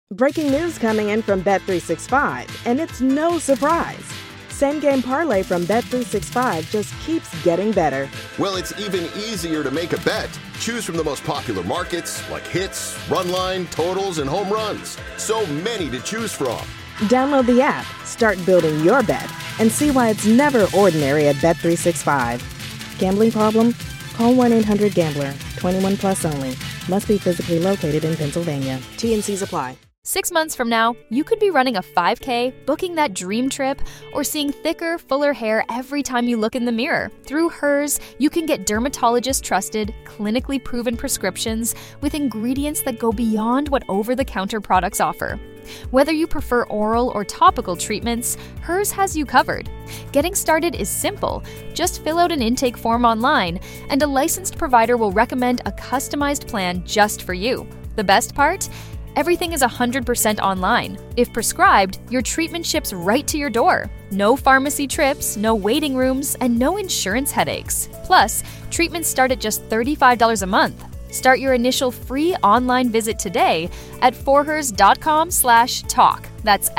Breaking news coming in from Bet365, and it's no surprise. Same Game Parlay from Bet365 just keeps getting better. Well, it's even easier to make a bet. Choose from the most popular markets, like hits, run line, totals, and home runs. So many to choose from. Download the app, start building your bet, and see why it's never ordinary at Bet365. Gambling problem? Call 1-800-GAMBLER. 21 plus only. Must be physically located in Pennsylvania. T&Cs apply. 6 months from now, you could be running a 5K, booking that dream trip, or seeing thicker, fuller hair every time you look in the mirror. Through Hers, you can get dermatologist-trusted, clinically proven prescriptions with ingredients that go beyond what over-the-counter products offer. Whether you prefer oral or topical treatments, Hers has you covered. Getting started is simple. Just fill out an intake form online, and a licensed provider will recommend a customized plan just for you. The best part? Everything is 100% online. If prescribed, your treatment ships right to your door. No pharmacy trips, no waiting rooms, and no insurance headaches. Plus, treatments start at just $35 a month. Start your initial free online visit today at forhers.com/talk. That's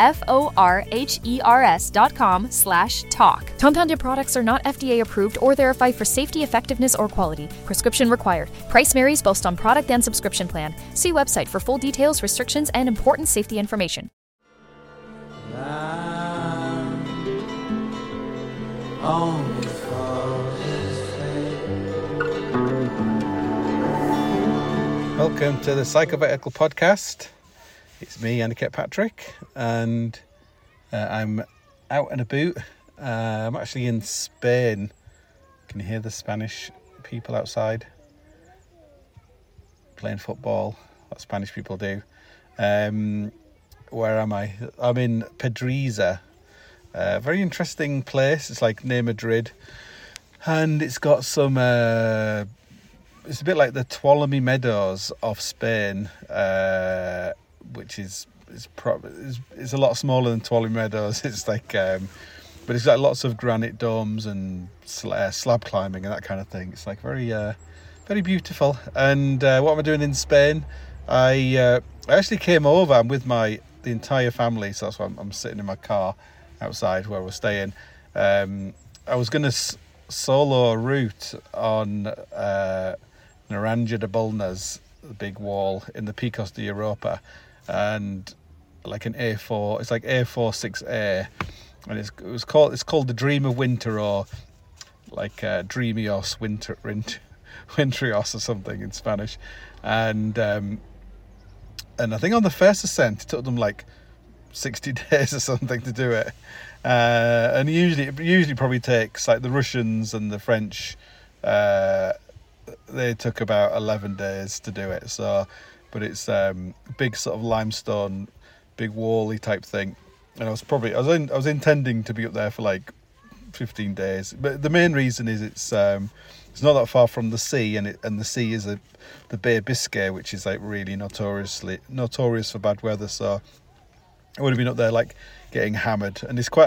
FORHERS.com/talk. Compounded products are not FDA approved or verified for safety, effectiveness, or quality. Prescription required. Price varies based on product and subscription plan. See website for full details, restrictions, and important safety information. Welcome to the Psychovertical Podcast. It's me, Andy Kirkpatrick, and I'm out and about. I'm actually in Spain. Can you hear the Spanish people outside playing football? What Spanish people do. Where am I? I'm in Pedriza. Very interesting place. It's like near Madrid, and it's got some... it's a bit like the Tuolumne Meadows of Spain, which is a lot smaller than Tuolumne Meadows. It's like, but it's got lots of granite domes and slab climbing and that kind of thing. It's like very, very beautiful. And what am I doing in Spain? I actually came over. I'm with the entire family, so that's why I'm sitting in my car outside where we're staying. I was going to solo a route on Naranja de Bulnes, the big wall in the Picos de Europa, and like an A4, it's like A46A, and it's called the Dream of Winter, or like Dreamios Winterios or something in Spanish, and I think on the first ascent it took them like 60 days or something to do it, and it usually probably takes, like the Russians and the French, they took about 11 days to do it. So, but it's big sort of limestone, big wally type thing, and I was intending to be up there for like 15 days. But the main reason is it's not that far from the sea, and the sea is the Bay of Biscay, which is like really notorious for bad weather. So I would have been up there like getting hammered, and it's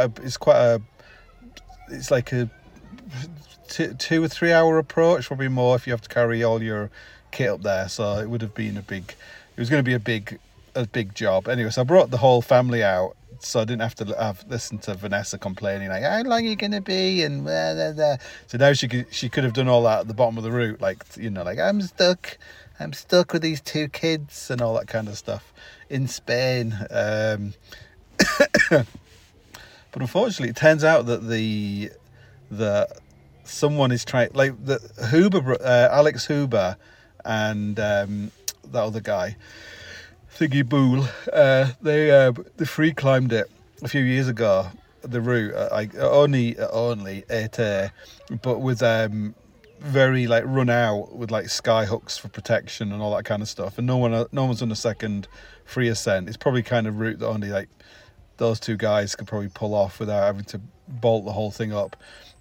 like a 2 or 3 hour approach, probably more if you have to carry all your kit up there. So it would have been it was going to be a big job. Anyway, so I brought the whole family out, so I didn't have to listen to Vanessa complaining like, how long are you going to be, and blah, blah, blah. So now she could have done all that at the bottom of the route, like, you know, like I'm stuck with these 2 kids and all that kind of stuff in Spain. But unfortunately, it turns out that someone is trying, like the Huber, Alex Huber, and that other guy, Thingy Bool, they free climbed it a few years ago, the route, only 8A, but with very like run out with like sky hooks for protection and all that kind of stuff, and no one's on a second free ascent. It's probably kind of route that only like those 2 guys could probably pull off without having to bolt the whole thing up.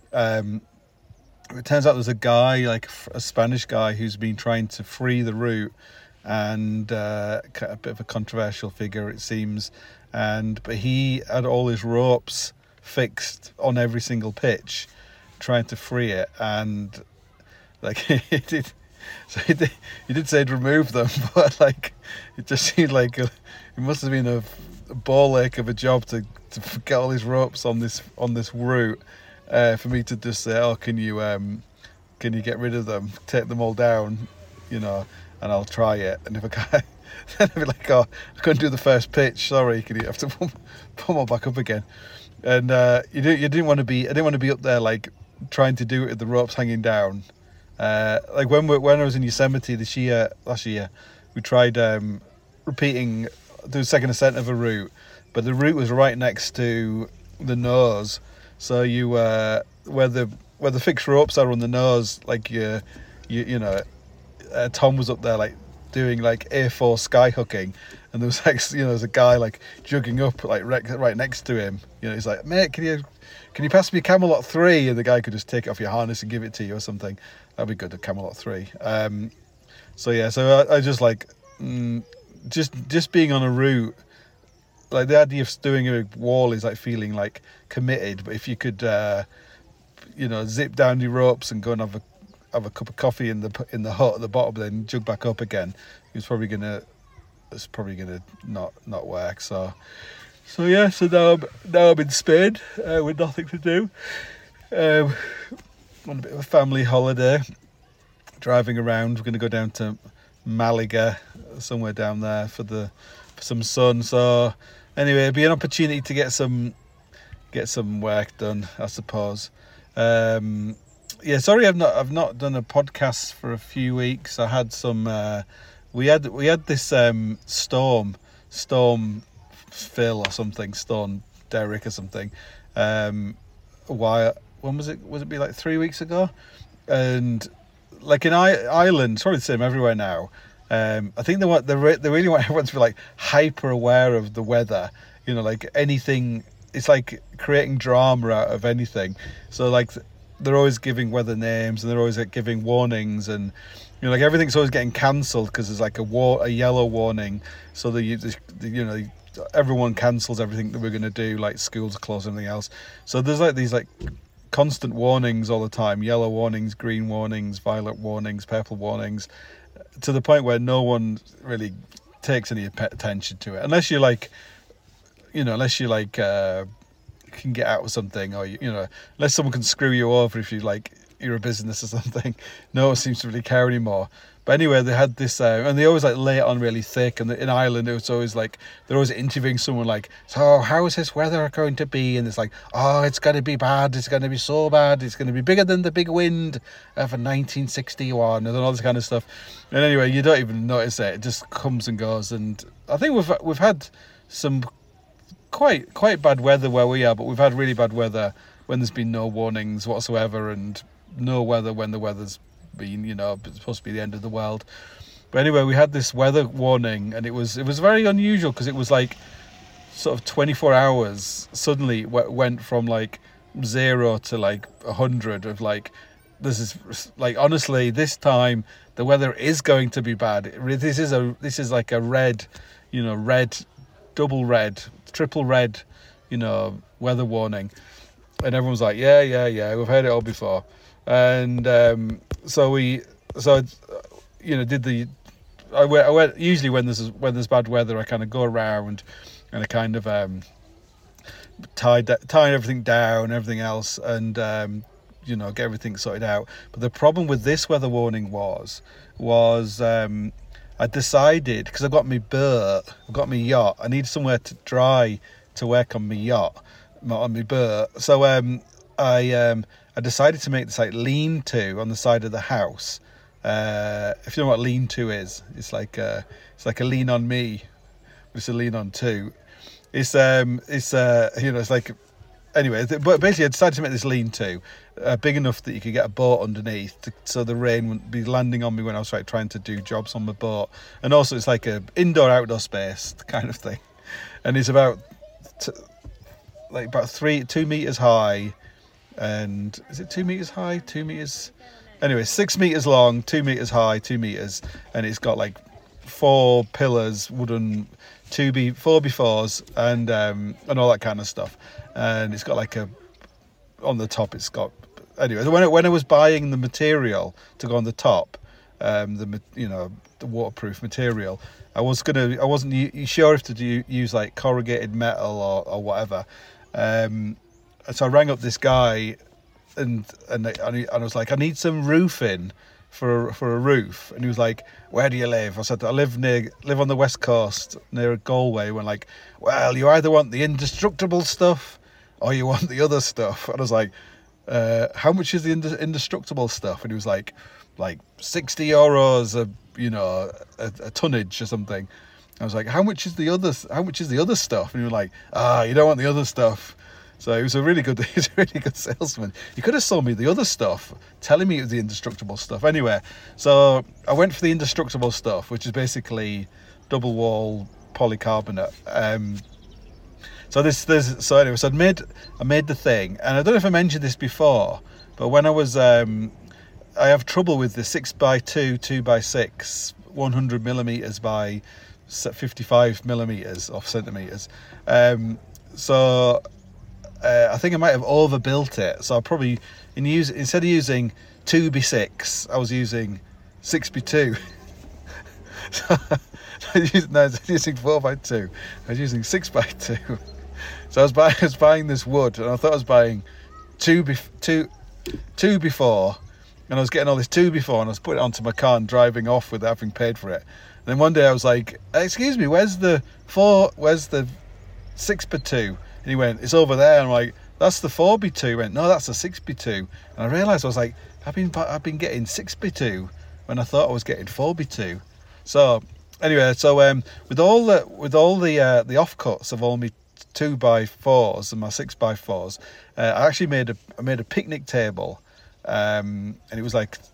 It turns out there's a guy, like a Spanish guy, who's been trying to free the route, and a bit of a controversial figure, it seems. But he had all his ropes fixed on every single pitch, trying to free it, and like he did say he'd remove them, but like it just seemed like it must have been a ball ache of a job to get all these ropes on this route for me to just say, oh, can you get rid of them, take them all down, and I'll try it. And if a guy, then I'd be like, oh, I couldn't do the first pitch, sorry, can you have to put them all back up again? And I didn't want to be up there like trying to do it with the ropes hanging down. Like when I was in Yosemite last year, we tried repeating the second ascent of a route, but the route was right next to the nose, so you where the fixed ropes are on the nose, like Tom was up there like doing like A4 sky hooking, and there was like there's a guy like jugging up like right next to him. He's like, mate, can you pass me Camelot 3? And the guy could just take it off your harness and give it to you or something. That'd be good, a Camelot 3. So I just like just being on a route, like the idea of doing a wall is like feeling like committed. But if you could zip down your ropes and go and have a cup of coffee in the hut at the bottom, then jug back up again, it's probably gonna not work. So now I'm in Spain with nothing to do, on a bit of a family holiday, driving around. We're going to go down to Malaga, somewhere down there for some sun. So anyway, it'll be an opportunity to get some work done, I suppose. Sorry, I've not done a podcast for a few weeks. I had some we had this storm Phil or something, Storm Derek or something. When was it? Was it be like 3 weeks ago? And like in Ireland, it's probably the same everywhere now. I think they really want everyone to be like hyper aware of the weather. Like anything. It's like creating drama out of anything. So like they're always giving weather names, and they're always like giving warnings, and like everything's always getting cancelled because there's like a yellow warning. So everyone cancels everything that we're going to do, like schools are closed and everything else. So there's like these like constant warnings all the time: yellow warnings, green warnings, violet warnings, purple warnings, to the point where no one really takes any attention to it, unless you can get out of something, or unless someone can screw you over if you're a business or something. No one seems to really care anymore. But anyway, they had this, and they always like lay it on really thick. And in Ireland, it was always like they're always interviewing someone like, so how is this weather going to be? And it's like, oh, it's going to be bad. It's going to be so bad. It's going to be bigger than the big wind of 1961, and all this kind of stuff. And anyway, you don't even notice it. It just comes and goes. And I think we've had some quite bad weather where we are, but we've had really bad weather when there's been no warnings whatsoever, and no weather when the weather's been, it's supposed to be the end of the world. But anyway, we had this weather warning, and it was very unusual because it was like sort of 24 hours suddenly went from like 0 to like 100 of like, this is like, honestly, this time the weather is going to be bad. This is like a red, double red, triple red, weather warning. And everyone's like, yeah, we've heard it all before. And I went usually when there's bad weather, I kind of go around and I kind of tie everything down, everything else, and get everything sorted out. But the problem with this weather warning was I decided, because I've got my boat, I've got my yacht, I need somewhere to dry to work on my yacht, on my boat. So I decided to make this like lean-to on the side of the house. If you know what lean-to is, it's like a lean on me, but it's a lean on two. It's like, anyway, but basically I decided to make this lean-to big enough that you could get a boat underneath, so the rain wouldn't be landing on me when I was trying to do jobs on my boat. And also it's like a indoor-outdoor space kind of thing. And it's about 2 meters high. And is it 2 meters high? 2 meters? Anyway, 6 meters long, 2 meters high, 2 meters. And it's got like 4 pillars, wooden 4x4s, and all that kind of stuff. And it's got like on the top, it's got, anyway, when I was buying the material to go on the top, the waterproof material. I wasn't sure if to use like corrugated metal or whatever. So I rang up this guy, and I was like, I need some roofing for a roof, and he was like, where do you live? I said, I live on the west coast near Galway. We're like, well, you either want the indestructible stuff or you want the other stuff. And I was like, how much is the indestructible stuff? And he was like 60 euros a tonnage or something. I was like, how much is the other stuff? And he was like, you don't want the other stuff. So he was a really good salesman. He could have sold me the other stuff, telling me it was the indestructible stuff. Anyway, so I went for the indestructible stuff, which is basically double wall polycarbonate. So I made the thing, and I don't know if I mentioned this before, but when I was I have trouble with the 6x2 2x6 100 millimeters by 55 millimeters or centimeters. I think I might have overbuilt it, so I probably instead of using 2x6, I was using 6x2. I was using 4x2. I was using 6x2. So I was buying this wood, and I thought I was buying 2x4, and I was getting all this 2x4, and I was putting it onto my car and driving off without having paid for it. And then one day I was like, "Excuse me, where's the 6x2?" And he went, "It's over there." And I'm like, "That's the 4x2." He went, "No, that's a 6x2." And I realised I was like, I've been getting 6x2 when I thought I was getting 4x2. So anyway, with all the offcuts of all my 2x4s and my 6x4s, I actually made a picnic table, and it was like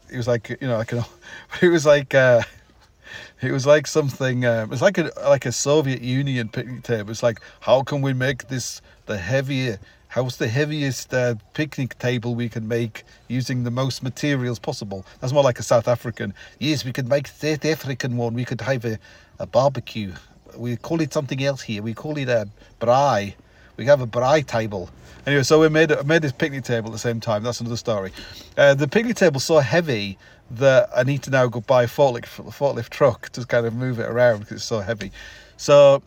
something. It was like a Soviet Union picnic table. It's like, how can we make this how's the heaviest picnic table we can make using the most materials possible? That's more like a South African. Yes, we could make South African one. We could have a barbecue. We call it something else here. We call it a braai. We have a braai table. Anyway, so I made this picnic table at the same time. That's another story. The picnic table's so heavy that I need to now go buy a forklift truck to kind of move it around because it's so heavy. So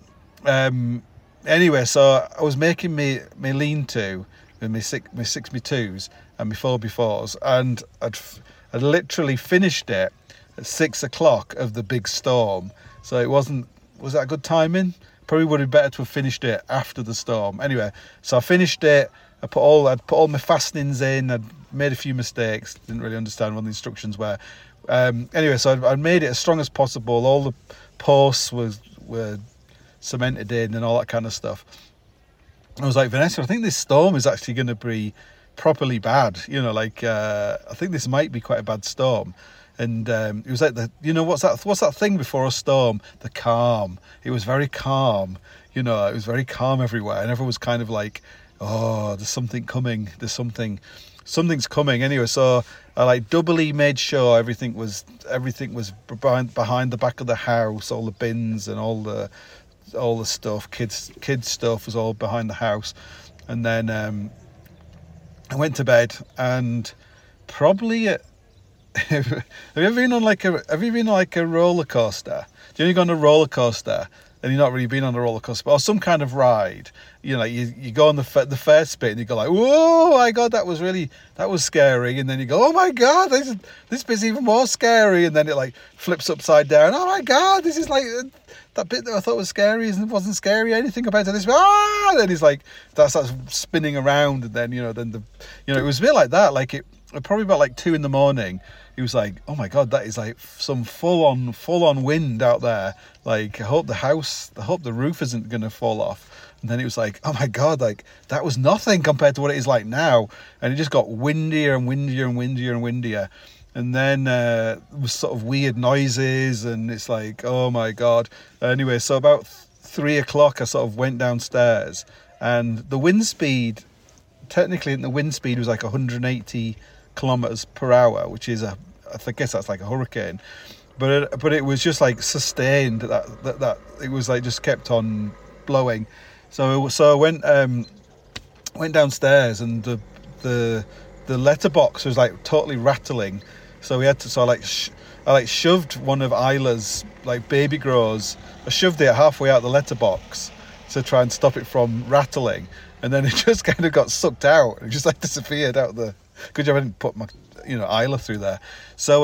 anyway, so I was making my lean-to with my 6x2s and my 4x4s, and I'd literally finished it at 6 o'clock of the big storm. So it wasn't. Was that good timing? Probably would have been better to have finished it after the storm. Anyway, so I finished it. I'd put all my fastenings in. I'd made a few mistakes. Didn't really understand what the instructions were. Anyway, so I made it as strong as possible. All the posts were cemented in and all that kind of stuff. I was like, Vanessa, I think this storm is actually going to be properly bad. I think this might be quite a bad storm. And it was like what's that thing before a storm? The calm. It was very calm. It was very calm everywhere, and everyone was kind of like, oh, there's something coming. Something's coming. Anyway, so I doubly made sure everything was behind the back of the house. All the bins and all the stuff, kids stuff was all behind the house. And then I went to bed, and probably have you ever been on like a roller coaster? Do you go on a roller coaster and you're not really been on a roller coaster, or some kind of ride? You go on the first bit and you go like, whoa, my God, that was scary. And then you go, oh my God, this bit's even more scary. And then it like flips upside down. Oh my God, this is like that bit that I thought was scary wasn't scary anything compared to this. And then it's like, that starts spinning around. And then, it was a bit like that. Like probably about like 2 a.m. He was like, oh my God, that is like some full on wind out there. Like, I hope the roof isn't going to fall off. And then it was like, oh my God, like that was nothing compared to what it is like now. And it just got windier and windier and windier and windier. And then it was sort of weird noises, and it's like, oh my God. Anyway, so about 3 o'clock, I sort of went downstairs, and the wind speed was like 180 kilometers per hour, which is I guess that's like a hurricane, but it was just like sustained. That it was like just kept on blowing. So I went downstairs, and the letterbox was like totally rattling. So we had to I like shoved one of Isla's like baby grows. I shoved it halfway out the letterbox to try and stop it from rattling, and then it just kind of got sucked out. It just like disappeared out the. Good job I didn't put my Isla through there. So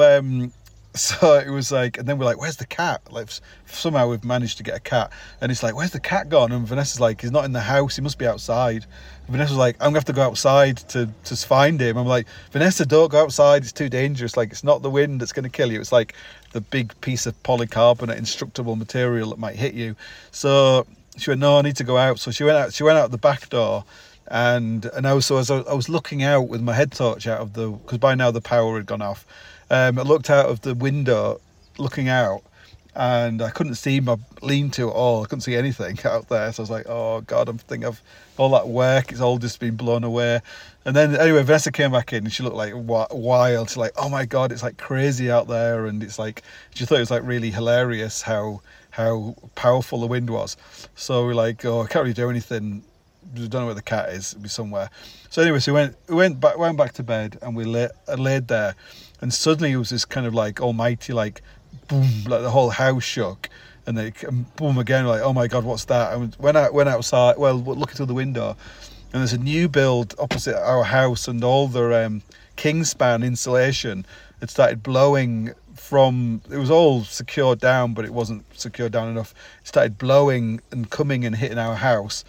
it was like, and then we're like, where's the cat? Like somehow we've managed to get a cat, and it's like, where's the cat gone? And Vanessa's like, he's not in the house, he must be outside. And Vanessa's like, I'm gonna have to go outside to find him. I'm like, Vanessa, don't go outside, it's too dangerous. Like, it's not the wind that's gonna kill you, it's like the big piece of polycarbonate indestructible material that might hit you. So she went, no, I need to go out. So she went out the back door. And also as I was looking out with my head torch out of because by now the power had gone off, I looked out of the window looking out, and I couldn't see my lean-to at all. I couldn't see anything out there. So I was like, oh God, I'm thinking of all that work, it's all just been blown away. And then anyway, Vanessa came back in and she looked like wild. She's like, oh my God, it's like crazy out there. And it's like, she thought it was like really hilarious how powerful the wind was. So we're like, oh, I can't really do anything. We don't know where the cat is. It'll be somewhere. So anyway, so we went back to bed, and we laid there, and suddenly it was this kind of like almighty, like boom, like the whole house shook, and then boom again, like, oh my God, what's that? And went outside, well, looking through the window, and there's a new build opposite our house, and all the Kingspan insulation had started blowing from. It was all secured down, but it wasn't secured down enough. It started blowing and coming and hitting our house.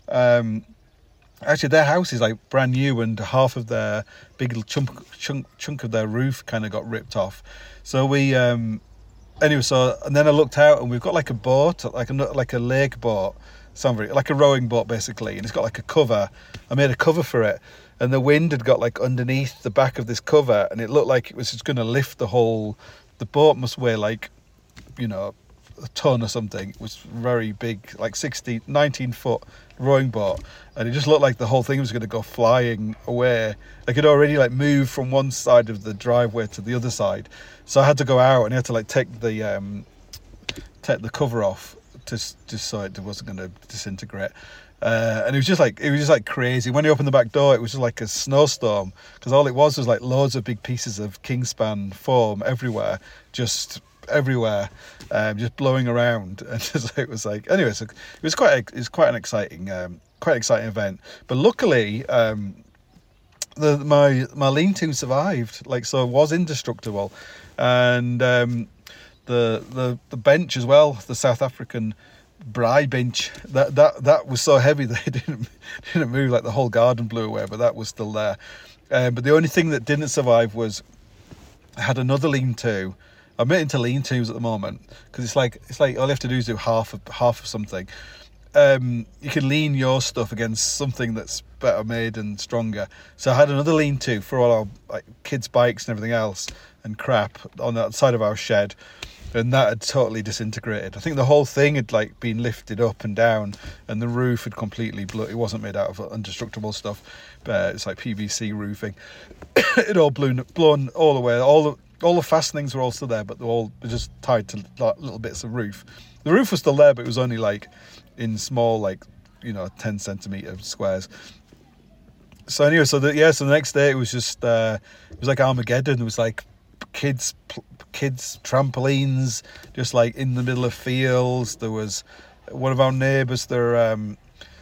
Actually, their house is like brand new, and half of their big chunk of their roof kind of got ripped off. So we anyway. So and then I looked out, and we've got like a boat, like a lake boat, like a rowing boat basically, and it's got like a cover. I made a cover for it, and the wind had got like underneath the back of this cover, and it looked like it was just going to lift the whole. The boat must weigh like, a ton or something. It was very big, like 19 foot rowing boat, and it just looked like the whole thing was going to go flying away. Like it already like moved from one side of the driveway to the other side, so I had to go out and I had to like take the cover off just so it wasn't going to disintegrate. And it was just like crazy. When you opened the back door, it was just like a snowstorm, because all it was like loads of big pieces of Kingspan foam everywhere, just blowing around. And it was like, anyway, so it was quite an exciting event. But luckily, my lean-to survived, like, so it was indestructible. And the bench as well, the South African braai bench, that was so heavy that it didn't move. Like the whole garden blew away, but that was still there. But the only thing that didn't survive was I had another lean-to. I'm into lean-tos at the moment, because it's like all you have to do is do half of something. You can lean your stuff against something that's better made and stronger. So I had another lean-to for all our like kids' bikes and everything else and crap on the side of our shed, and that had totally disintegrated. I think the whole thing had like been lifted up and down, and the roof had completely it wasn't made out of indestructible stuff, but it's like PVC roofing. It all blown all away. All the fastenings were all still there, but they were just tied to little bits of roof. The roof was still there, but it was only like in small, like 10 centimeter squares. So anyway, so the next day it was just it was like Armageddon. It was like kids trampolines, just like in the middle of fields. There was one of our neighbours. They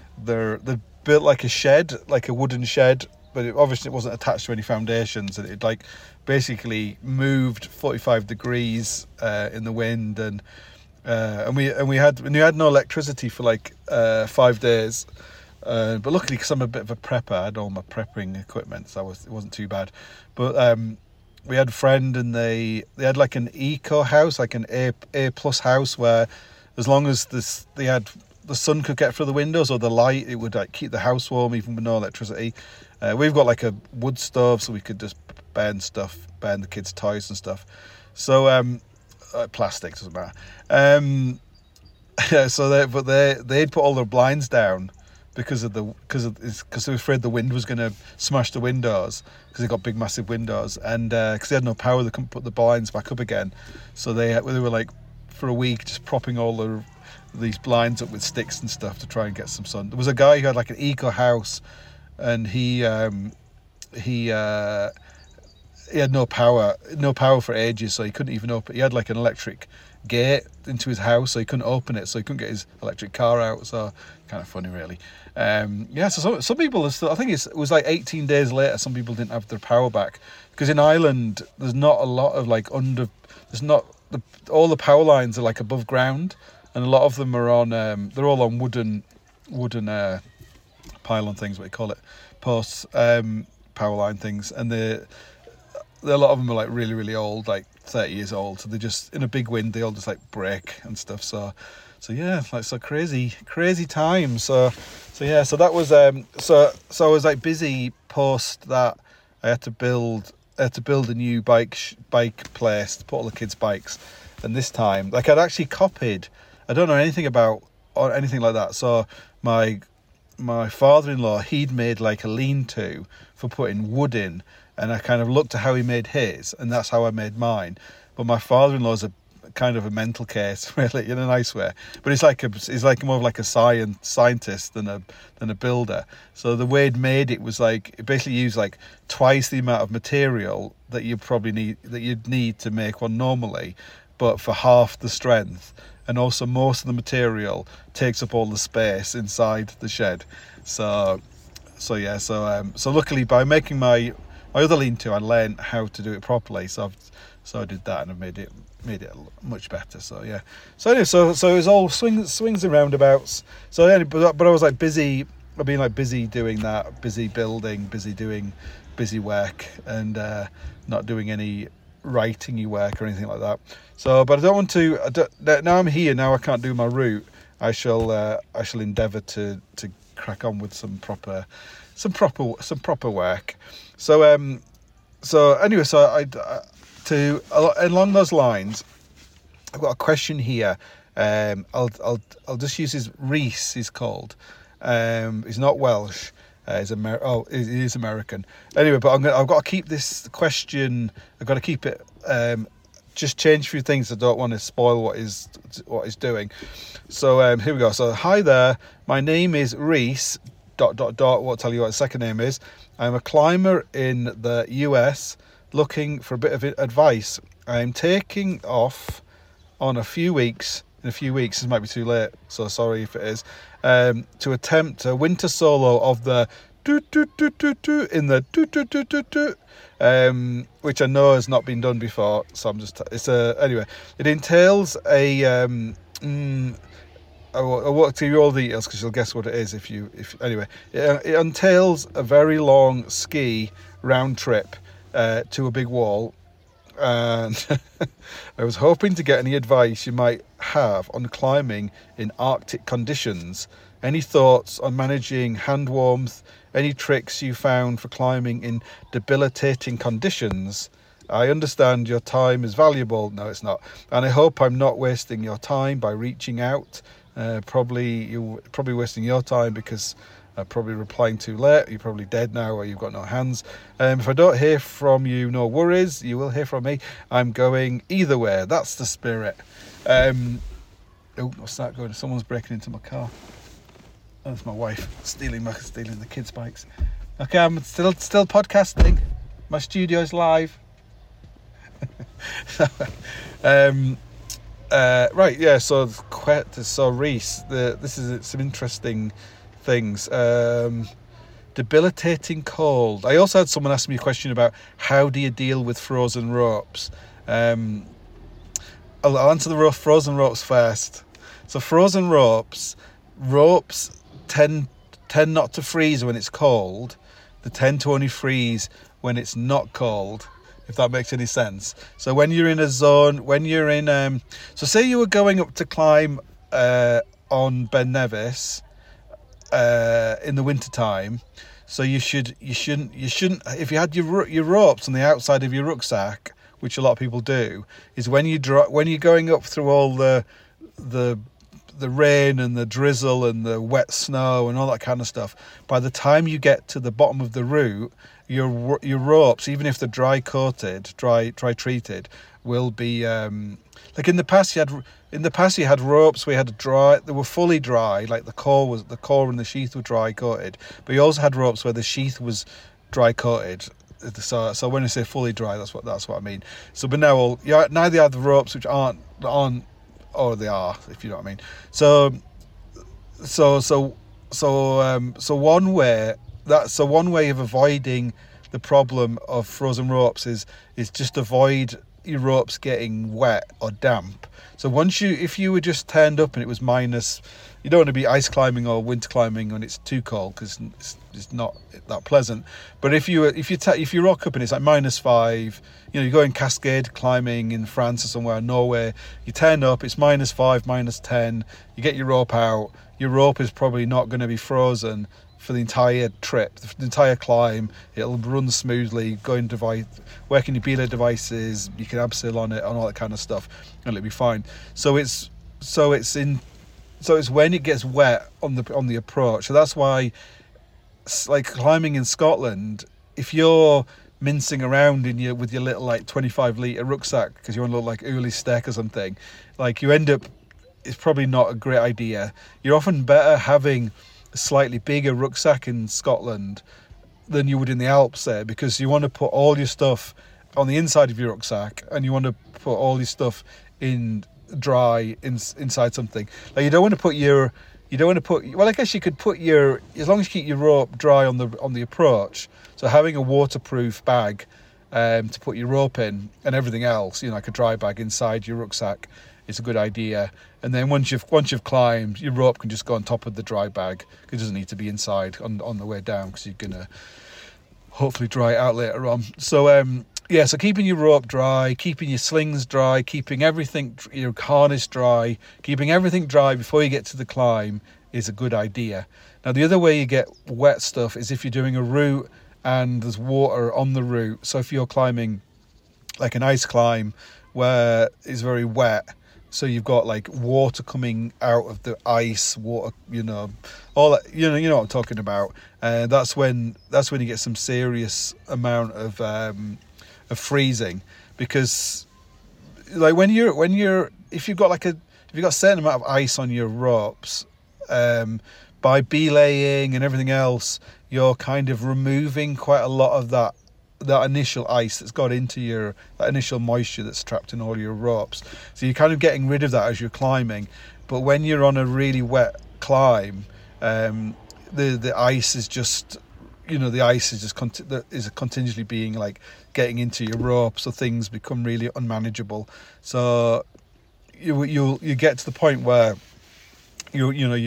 built like a shed, like a wooden shed, but obviously it wasn't attached to any foundations, and it like basically moved 45 degrees in the wind, and we had no electricity for like 5 days. But luckily, because I'm a bit of a prepper, I had all my prepping equipment, so it wasn't too bad. But we had a friend, and they had like an eco house, like an A plus house, where as long as the sun could get through the windows or the light, it would like keep the house warm even with no electricity. We've got like a wood stove, so we could just burn the kids' toys and stuff. So plastic doesn't matter. So they'd put all their blinds down because they were afraid the wind was going to smash the windows, because they got big massive windows, and because they had no power, they couldn't put the blinds back up again. So they were like for a week just propping all these blinds up with sticks and stuff to try and get some sun. There was a guy who had like an eco house, and he he had no power for ages, so he couldn't even open. He had like an electric gate into his house, so he couldn't open it, so he couldn't get his electric car out. So kind of funny, really. So some people are still. I think it was like 18 days later. Some people didn't have their power back because in Ireland there's not a lot of like all the power lines are like above ground, and a lot of them are on. They're all on wooden pylon things, what you call it, posts, power line things, and a lot of them are like really, really old, like 30 years old. So they're just in a big wind, they all just like break and stuff. So yeah, like so crazy times. So that was so I was like busy post that. I had to build a new bike place to put all the kids' bikes, and this time, like I'd actually copied. I don't know anything about or anything like that. So my father-in-law, he'd made like a lean-to for putting wood in, and I kind of looked at how he made his, and that's how I made mine. But my father-in-law's a kind of a mental case, really, in a nice way. But he's like more of like a scientist than a builder. So the way he'd made it was like it basically used like twice the amount of material that you'd need to make one normally, but for half the strength. And also most of the material takes up all the space inside the shed. So luckily by making my other lean-to, I learned how to do it properly. So I did that, and I made it much better. So yeah. So anyway, so it was all swings and roundabouts. So anyway, but I was like busy. I've been like busy doing that, busy building, busy work, and not doing any writing-y work or anything like that. So, but I don't want to. Now I'm here. Now I can't do my route. I shall endeavour to crack on with some proper work. So anyway, along those lines, I've got a question here. I'll just use his Reese. He's called. He's not Welsh. He is American. Anyway, but I've got to keep this question. I've got to keep it. Just change a few things. I don't want to spoil what he's doing. So here we go. So hi there. My name is Reese. ... I'll tell you what his second name is. I'm a climber in the US looking for a bit of advice. I'm taking off in a few weeks. This might be too late, so sorry if it is. To attempt a winter solo of the in the which I know has not been done before. So I'm just anyway. It entails a I won't tell you all the details because you'll guess what it is anyway. It entails a very long ski round trip to a big wall, and I was hoping to get any advice you might have on climbing in Arctic conditions. Any thoughts on managing hand warmth? Any tricks you found for climbing in debilitating conditions? I understand your time is valuable. No, it's not. And I hope I'm not wasting your time by reaching out. You're probably wasting your time because I'm probably replying too late. You're probably dead now, or you've got no hands. If I don't hear from you, no worries. You will hear from me. I'm going either way. That's the spirit. What's that going? Someone's breaking into my car. That's my wife stealing the kids' bikes. Okay, I'm still podcasting. My studio's live. Right, yeah. So Reese, this is some interesting things. Debilitating cold. I also had someone ask me a question about how do you deal with frozen ropes. I'll answer the frozen ropes first. So frozen ropes tend not to freeze when it's cold. They tend to only freeze when it's not cold, if that makes any sense. So when you're in a zone, so say you were going up to climb on Ben Nevis in the winter time, so you shouldn't if you had your ropes on the outside of your rucksack, which a lot of people do, is when you're going up through all the rain and the drizzle and the wet snow and all that kind of stuff. By the time you get to the bottom of the route, your ropes, even if they're dry treated, will be like in the past. You had ropes where you had they were fully dry, like the core and the sheath were dry coated. But you also had ropes where the sheath was dry coated, So when I say fully dry, that's what I mean. So but now they have the ropes which aren't, or they are, if you know what I mean. So one way of avoiding the problem of frozen ropes is just avoid your ropes getting wet or damp. So if you were just turned up and it was minus, you don't want to be ice climbing or winter climbing when it's too cold, because it's not that pleasant. But if you rock up and it's like -5, you're going Cascade climbing in France or somewhere, Norway, you turn up, it's -5, -10, you get your rope out, your rope is probably not going to be frozen for the entire trip, the entire climb. It'll run smoothly, working your belay devices, you can abseil on it and all that kind of stuff, and it'll be fine. So it's when it gets wet on the approach. So that's why, like climbing in Scotland, if you're mincing around with your little like 25-litre rucksack because you want to look like Uli Steck or something, like you end up, it's probably not a great idea. You're often better having a slightly bigger rucksack in Scotland than you would in the Alps there, because you want to put all your stuff on the inside of your rucksack and you want to put all your stuff in dry inside something. Like you don't want to put well, I guess you could put as long as you keep your rope dry on the approach. So having a waterproof bag to put your rope in and everything else, like a dry bag inside your rucksack, is a good idea. And then once you've climbed, your rope can just go on top of the dry bag. It doesn't need to be inside on the way down, because you're gonna hopefully dry it out later on. So so keeping your rope dry, keeping your slings dry, keeping everything, your harness dry, keeping everything dry before you get to the climb is a good idea. Now, the other way you get wet stuff is if you're doing a route and there's water on the route. So if you're climbing like an ice climb where it's very wet, so you've got like water coming out of the ice, water, all that, you know what I'm talking about. That's when you get some serious amount of freezing, because like if you've got a certain amount of ice on your ropes, by belaying and everything else, you're kind of removing quite a lot of that initial ice that's got into that initial moisture that's trapped in all your ropes. So you're kind of getting rid of that as you're climbing. But when you're on a really wet climb, the ice is just, is continuously being like getting into your rope, so things become really unmanageable. So you get to the point where you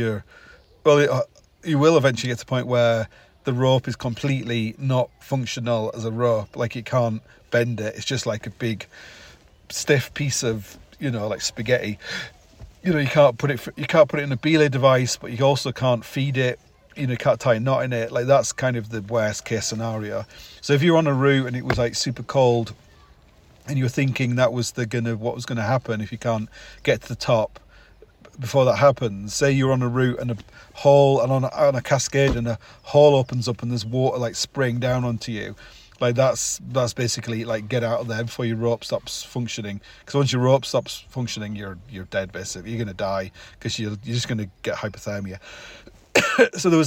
will eventually get to the point where the rope is completely not functional as a rope. Like it can't bend it. It's just like a big stiff piece of, like spaghetti. You can't put it in a belay device, but you also can't feed it. You can't tie a knot in it. Like that's kind of the worst case scenario. So if you're on a route and it was like super cold and you were thinking that was what was gonna happen if you can't get to the top before that happens, say you're on a route and a hole and on a cascade and a hole opens up and there's water like spraying down onto you, like that's basically like get out of there before your rope stops functioning, because once your rope stops functioning, you're dead basically. You're gonna die because you're just gonna get hypothermia. So there was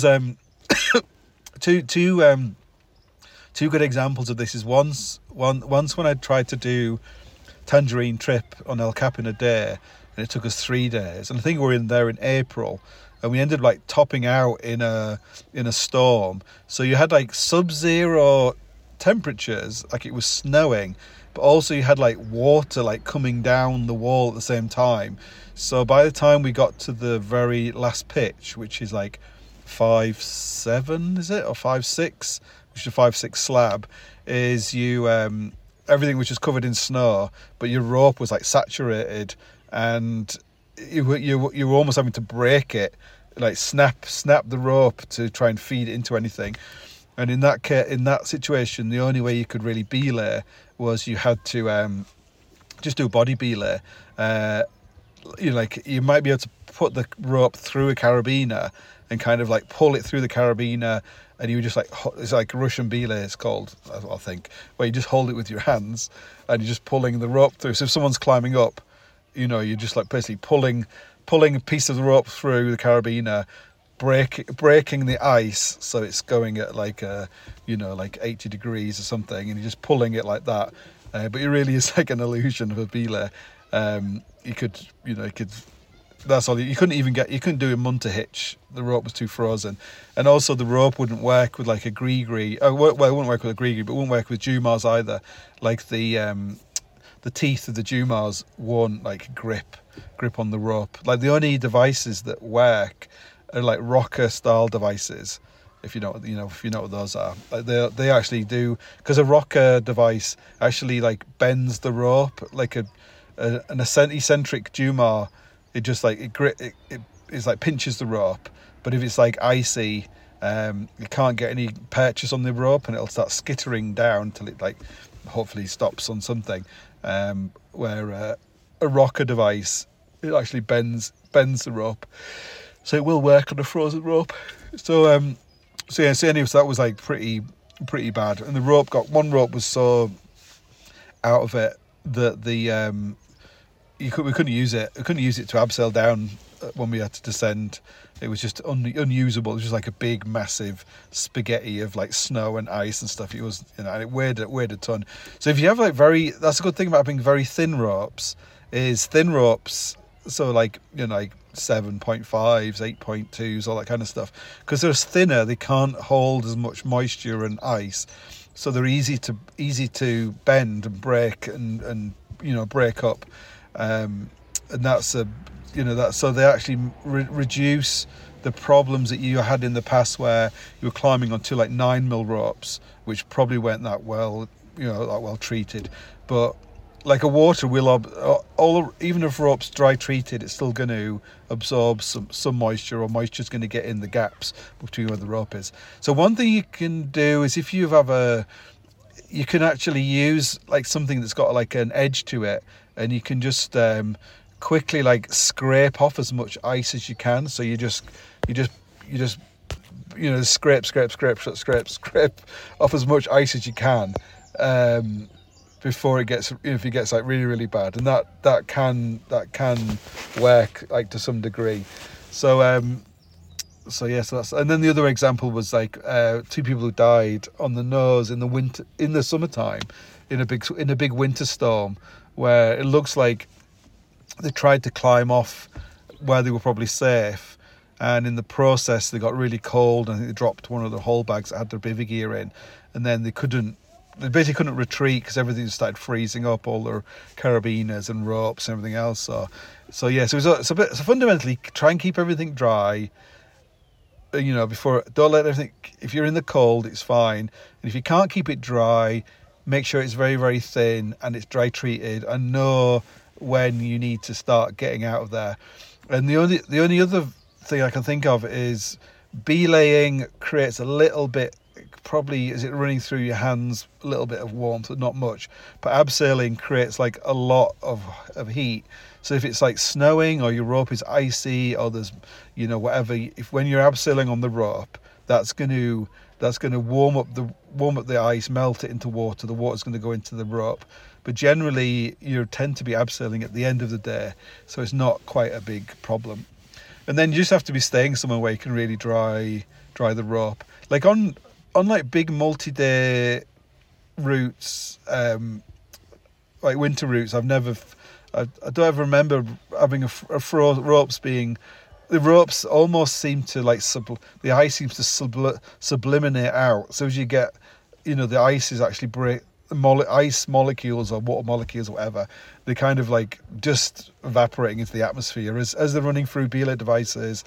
two good examples of this. Is once when I tried to do Tangerine Trip on El Cap in a day, and it took us 3 days, and I think we were in there in April, and we ended up like topping out in a storm. So you had like sub-zero temperatures, like it was snowing, but also you had like water like coming down the wall at the same time. So by the time we got to the very last pitch, which is like 5.7, is it, or 5.6, which is a 5.6 slab, is everything was just covered in snow, but your rope was like saturated, and you were almost having to break it, like snap the rope to try and feed it into anything. And in that situation, the only way you could really belay was you had to just do a body belay. You might be able to put the rope through a carabiner and kind of like pull it through the carabiner, and you just like, it's like Russian belay, it's called, I think, where you just hold it with your hands and you're just pulling the rope through. So if someone's climbing up, you're just like basically pulling a piece of the rope through the carabiner, breaking the ice so it's going at like 80 degrees or something, and you're just pulling it like that. But it really is like an illusion of a belay. You could. That's all. You couldn't do a munter hitch. The rope was too frozen, and also the rope wouldn't work with like a gree-gree. It wouldn't work with a gree-gree, but it wouldn't work with Jumars either. Like the teeth of the Jumars won't like grip on the rope. Like the only devices that work are like rocker style devices. If you know what those are, like they actually do, because a rocker device actually like bends the rope like an eccentric Jumar. It just like it's like pinches the rope, but if it's like icy, you can't get any purchase on the rope, and it'll start skittering down till it like hopefully stops on something. Where a rocker device, it actually bends the rope, so it will work on a frozen rope. So anyway, so that was like pretty bad, and one rope was so out of it that we couldn't use it. We couldn't use it to abseil down when we had to descend. It was just unusable. It was just like a big, massive spaghetti of like snow and ice and stuff. It was, and it weighed a ton. So if you have like that's a good thing about having very thin ropes. So like 7.5s, 8.2s, all that kind of stuff. Because they're thinner, they can't hold as much moisture and ice. So they're easy to bend and break and break up. And that's so they actually reduce the problems that you had in the past where you were climbing on 2 like 9mm ropes, which probably weren't that well treated. But like a water will even if rope's dry treated, it's still going to absorb some moisture, or moisture's going to get in the gaps between where the rope is. So one thing you can do is, if you you can actually use like something that's got like an edge to it, and you can just quickly like scrape off as much ice as you can. So you just scrape off as much ice as you can before it gets, if it gets like really, really bad, and that can work like to some degree. So that's, and then the other example was like 2 people who died on the nose in the summertime in a big winter storm, where it looks like they tried to climb off where they were probably safe, and in the process they got really cold, and I think they dropped one of their whole bags that had their bivy gear in, and then they basically couldn't retreat because everything started freezing up, all their carabiners and ropes and everything else. So fundamentally try and keep everything dry. Don't let everything, if you're in the cold, it's fine. And if you can't keep it dry, make sure it's very, very thin and it's dry treated, and know when you need to start getting out of there. And the only other thing I can think of is belaying creates a little bit, probably as it running through your hands, a little bit of warmth, but not much. But abseiling creates like a lot of heat. So if it's like snowing, or your rope is icy, or there's whatever, if when you're abseiling on the rope, that's going to warm up the ice, melt it into water. The water's going to go into the rope. But generally, you tend to be abseiling at the end of the day, so it's not quite a big problem. And then you just have to be staying somewhere where you can really dry the rope. Like on like big multi-day routes, like winter routes, I don't ever remember having ropes being. The ropes almost seem to like the ice seems to subliminate out. So as you get, the ice is actually ice molecules or water molecules or whatever, they kind of like just evaporating into the atmosphere as they're running through belay devices.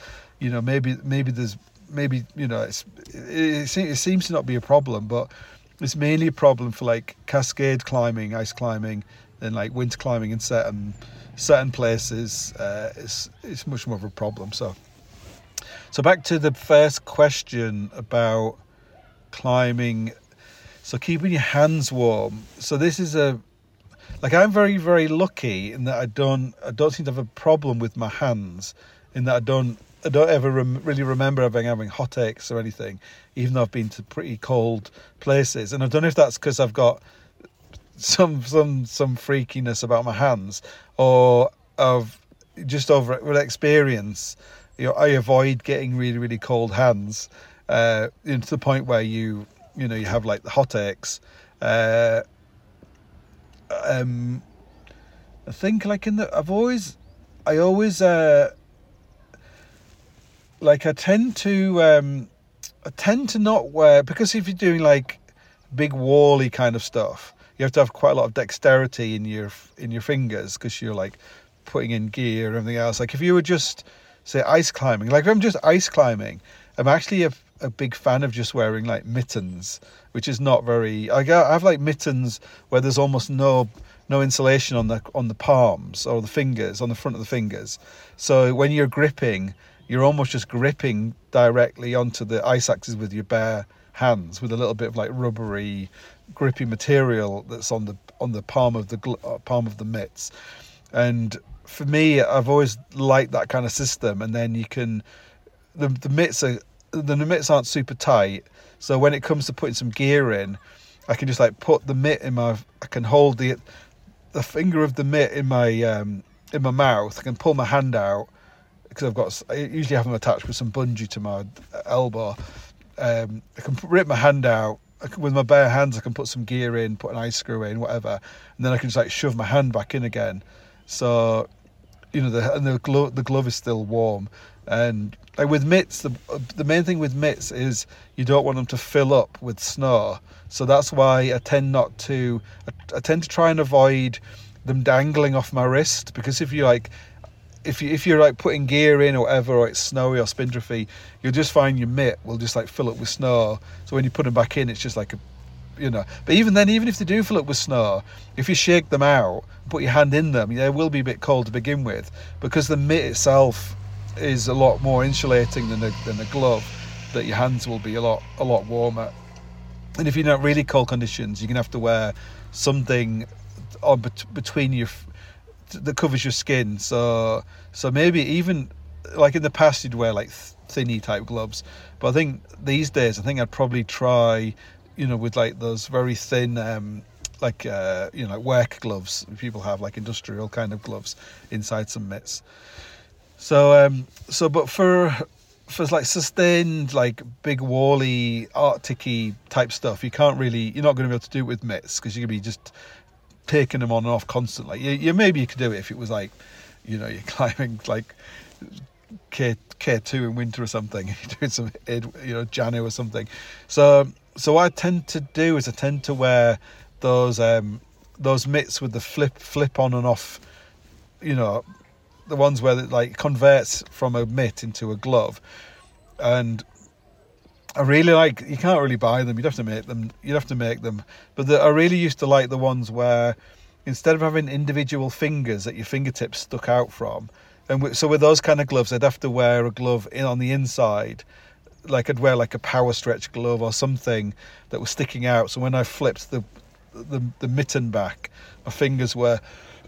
It seems to not be a problem, but it's mainly a problem for like cascade climbing, ice climbing, and like winter climbing in certain places. It's much more of a problem. So back to the first question about climbing. So keeping your hands warm. So this is I'm very, very lucky in that I don't seem to have a problem with my hands, in that I don't ever really remember having hot aches or anything, even though I've been to pretty cold places. And I don't know if that's because I've got some freakiness about my hands, or of just over with experience. I avoid getting really, really cold hands, to the point where you have like the hot aches. I think like I always like I tend to not wear, because if you're doing like big wally kind of stuff, you have to have quite a lot of dexterity in your fingers, because you're like putting in gear and everything else. Like if you were just say ice climbing, like if I'm just ice climbing, I'm actually a big fan of just wearing like mittens, which is not very. I have like mittens where there's almost no insulation on the palms or the fingers, on the front of the fingers. So when you're gripping, you're almost just gripping directly onto the ice axes with your bare hands, with a little bit of like rubbery, grippy material that's on the palm of the mitts. And for me, I've always liked that kind of system. And then you can, the mitts aren't super tight, so when it comes to putting some gear in, I can just like put the mitt I can hold the finger of the mitt in my mouth. I can pull my hand out, because I usually have them attached with some bungee to my elbow. I can rip my hand out. With my bare hands, I can put some gear in, put an ice screw in, whatever, and then I can just like shove my hand back in again. So, the glove is still warm. And like with mitts, the main thing with mitts is you don't want them to fill up with snow. So that's why I tend to try and avoid them dangling off my wrist, because if you're like putting gear in or whatever, or it's snowy or spindriffy, you'll just find your mitt will just like fill up with snow. So when you put them back in, it's just like but even then, even if they do fill up with snow, if you shake them out, put your hand in them, they will be a bit cold to begin with, because the mitt itself is a lot more insulating than a glove, that your hands will be a lot warmer. And if you're not really cold conditions, you're gonna have to wear something on between that covers your skin. So maybe even like in the past you'd wear like thinny type gloves, but I think these days I'd probably try with like those very thin like work gloves people have, like industrial kind of gloves inside some mitts. But for like sustained like big wally arctic-y type stuff, you're not going to be able to do it with mitts, because you're going to be just taking them on and off constantly. Maybe you could do it if it was like you're climbing like K2 in winter or something, you're doing some Janu or something. So what I tend to do is I tend to wear those mitts with the flip on and off, the ones where it like converts from a mitt into a glove. And I really like, you can't really buy them, you'd have to make them, but I really used to like the ones where instead of having individual fingers that your fingertips stuck out from, so with those kind of gloves I'd have to wear a glove on the inside, like I'd wear like a power stretch glove or something that was sticking out, so when I flipped the mitten back, my fingers were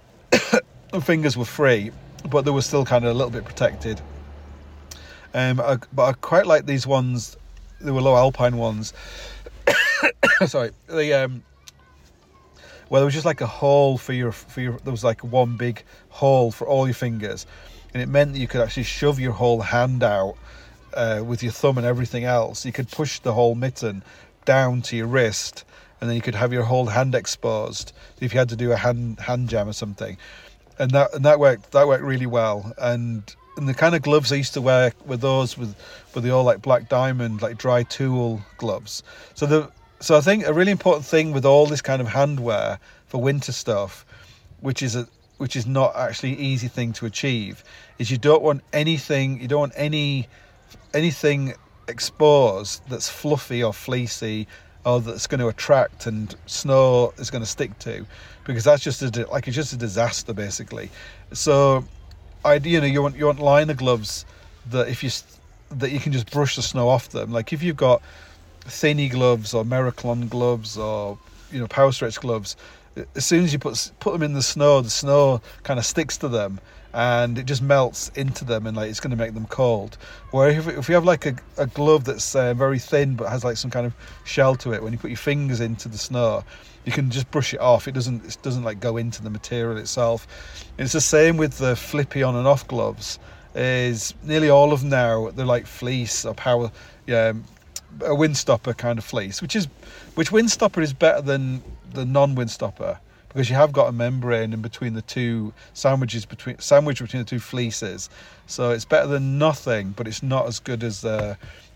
free, but they were still kind of a little bit protected. But I quite like these ones. They were low alpine ones. Sorry, where there was just like a hole for your. There was like one big hole for all your fingers, and it meant that you could actually shove your whole hand out with your thumb and everything else. You could push the whole mitten down to your wrist, and then you could have your whole hand exposed if you had to do a hand jam or something. And that worked really well. And the kind of gloves I used to wear were those with the all like black diamond, like dry tool gloves. So I think a really important thing with all this kind of handwear for winter stuff, which is not actually an easy thing to achieve, is you don't want anything exposed that's fluffy or fleecy, or that's going to attract and snow is going to stick to, because that's just it's just a disaster basically. So you want liner gloves that you can just brush the snow off them. Like if you've got thinny gloves or Mericlon gloves or power stretch gloves, as soon as you put them in the snow kind of sticks to them and it just melts into them, and like it's going to make them cold. Where if you have like a glove that's very thin but has like some kind of shell to it, when you put your fingers into the snow, you can just brush it off. It doesn't like go into the material itself. And it's the same with the flippy on and off gloves. is nearly all of them now, they're like fleece or power, a windstopper kind of fleece, which windstopper is better than the non-windstopper, because you have got a membrane in between the two sandwich between the two fleeces, so it's better than nothing, but it's not as good as the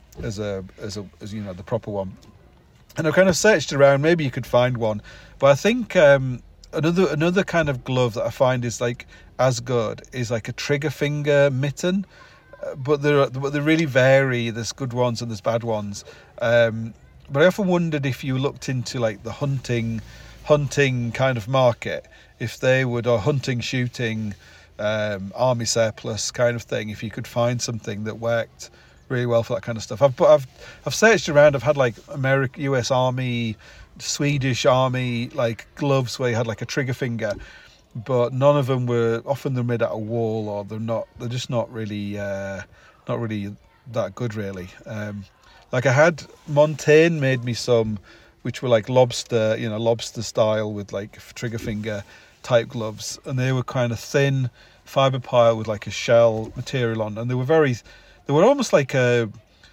proper one. And I've kind of searched around, maybe you could find one, but I think another kind of glove that I find is like as good is like a trigger finger mitten, but they really vary. There's good ones and there's bad ones. But I often wondered if you looked into like the hunting kind of market, if they would, or hunting, shooting, army surplus kind of thing, if you could find something that worked really well for that kind of stuff. I've searched around. I've had like US Army, Swedish Army like gloves where you had like a trigger finger, but none of them were. Often they're made out of wool, or they're just not really that good really. Like I had Montaigne made me some, which were like lobster style with like trigger finger type gloves, and they were kind of thin fiber pile with like a shell material on, and they were almost like a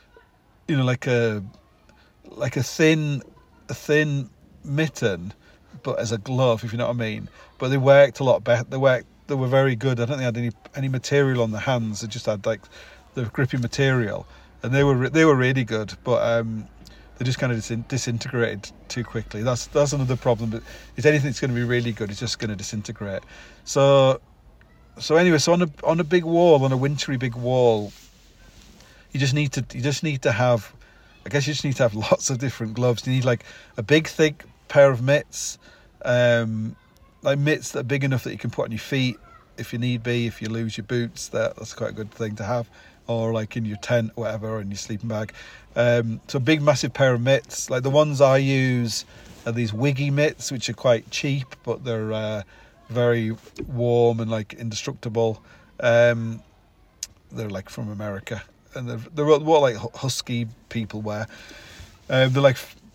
thin mitten, but as a glove, if you know what I mean. But they worked a lot better. They were very good. I don't think they had any material on the hands. They just had like the grippy material, and they were really good. But they just kind of disintegrated too quickly. That's another problem. But if anything's going to be really good, it's just going to disintegrate. So anyway, on a big wall, on a wintry big wall, you just need to have, I guess you just need to have lots of different gloves. You need like a big thick pair of mitts, like mitts that are big enough that you can put on your feet if you need be. If you lose your boots, that's quite a good thing to have, or like in your tent, or whatever, or in your sleeping bag. So a big massive pair of mitts. Like the ones I use are these Wiggy mitts, which are quite cheap, but they're very warm and like indestructible. They're like from America, and they're what like husky people wear. They're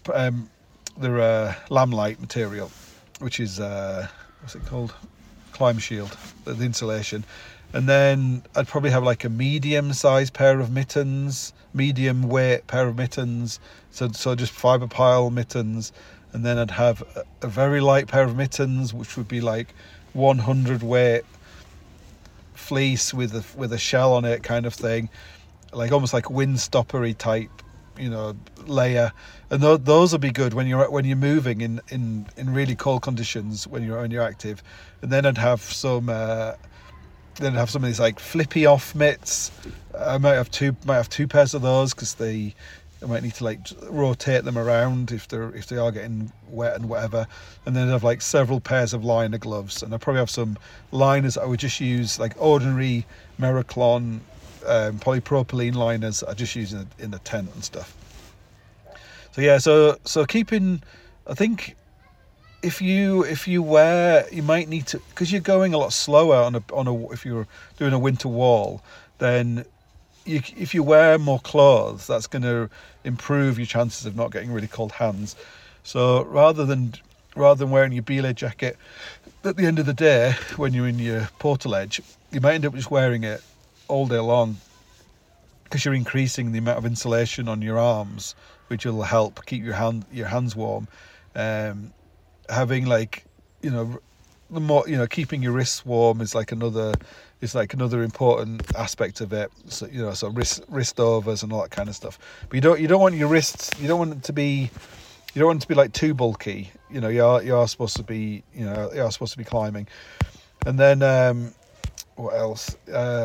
lamlight material, which is what's it called? Climb Shield, the insulation. And then I'd probably have like a medium-sized pair of mittens, medium-weight pair of mittens, so just fibre pile mittens. And then I'd have a very light pair of mittens, which would be like 100 weight fleece with a shell on it, kind of thing, like almost like windstoppery type, layer. And those will be good when you're moving in really cold conditions when you're active. And then I'd have some of these like flippy off mitts. I might have two pairs of those, because I might need to like rotate them around if they are getting wet and whatever. And then I'd have like several pairs of liner gloves, and I probably have some liners I would just use, like ordinary Mericlon polypropylene liners I just use in the tent and stuff. So yeah, so keeping, I think if you wear, you might need to, because you're going a lot slower on a if you're doing a winter wall, then if you wear more clothes, that's going to improve your chances of not getting really cold hands. So rather than wearing your belay jacket at the end of the day when you're in your portaledge, you might end up just wearing it all day long, because you're increasing the amount of insulation on your arms, which will help keep your hands warm. Having like, the more, keeping your wrists warm is like another important aspect of it. So so wrist overs and all that kind of stuff. But you don't want your wrists, you don't want it to be like too bulky. You are supposed to be climbing. And then what else?